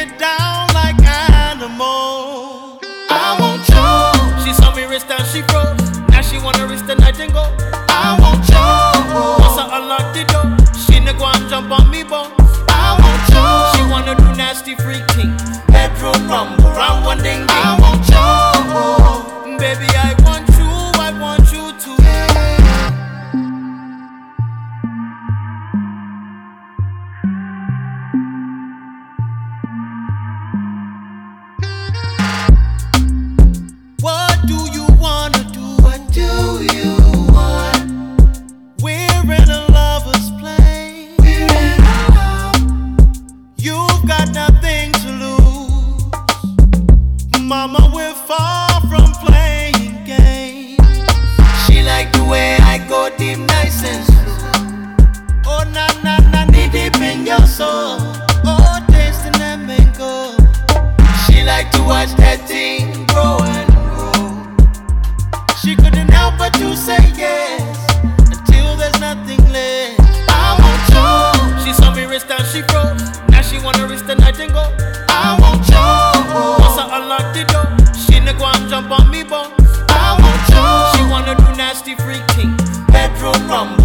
it down like animal. I want you. She saw me wrist and she froze. Now she wanna wrist the night and go. I want you. Once I unlock the door, she no go and jump on me bones. I want you. She wanna do nasty freak things. Bedroom rumble, round one ding ding. I want you. Baby, I want you to. What do you wanna do? What do you want? We're in a lover's play. We're in love. You've got nothing to lose. Mama, we're far from playing games. She like the way I go deep, nice and slow. Oh, na na na, Knee deep in your soul. oh, tasting that mango. She like to watch that thing grow and grow. She couldn't help but to say yes until there's nothing left. I want you. She saw me wrist and she froze. Now she wanna wrist the night and go. I want you. Once I unlock the door, she no go and jump on me bones. I want you. She wanna do nasty freak things. Bedroom rumble.